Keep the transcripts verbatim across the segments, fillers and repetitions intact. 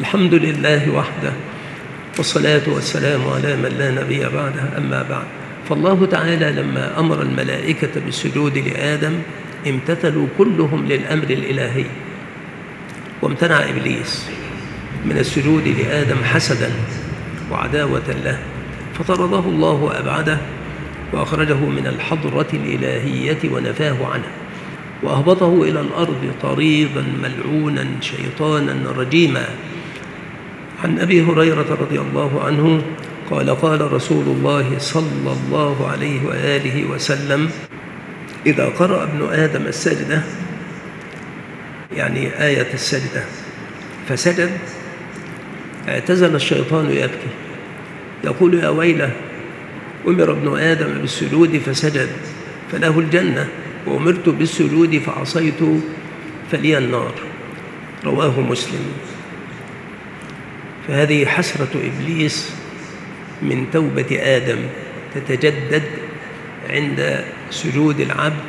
الحمد لله وحده، والصلاة والسلام على من لا نبي بعده، أما بعد. فالله تعالى لما أمر الملائكة بالسجود لآدم امتثلوا كلهم للأمر الإلهي، وامتنع إبليس من السجود لآدم حسدا وعداوة له، فطرده الله وأبعده وأخرجه من الحضرة الإلهية ونفاه عنه، وأهبطه إلى الأرض طريدا ملعونا شيطانا رجيما. عن أبي هريرة رضي الله عنه قال قال رسول الله صلى الله عليه وآله وسلم: إذا قرأ ابن آدم السجدة، يعني آية السجدة، فسجد، اعتزل الشيطان يبكي يقول: يا ويله، أمر ابن آدم بالسجود فسجد فله الجنة، وأمرت بالسجود فعصيت فلي النار. رواه مسلم. فهذه حسرة إبليس من توبة آدم تتجدد عند سجود العبد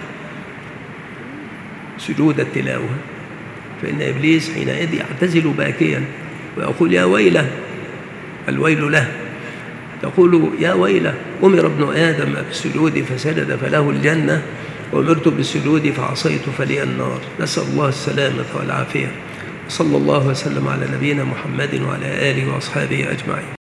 سجود التلاوة، فإن إبليس حينئذ يعتزل باكيا ويقول: يا ويله، الويل له، يقول: يا ويله، أمر ابن آدم بالسجود فسجد فله الجنة، وأمرت بالسجود فعصيت فلي النار. نسأل الله السلامة والعافية. صلى الله وسلم على نبينا محمد وعلى آله وأصحابه أجمعين.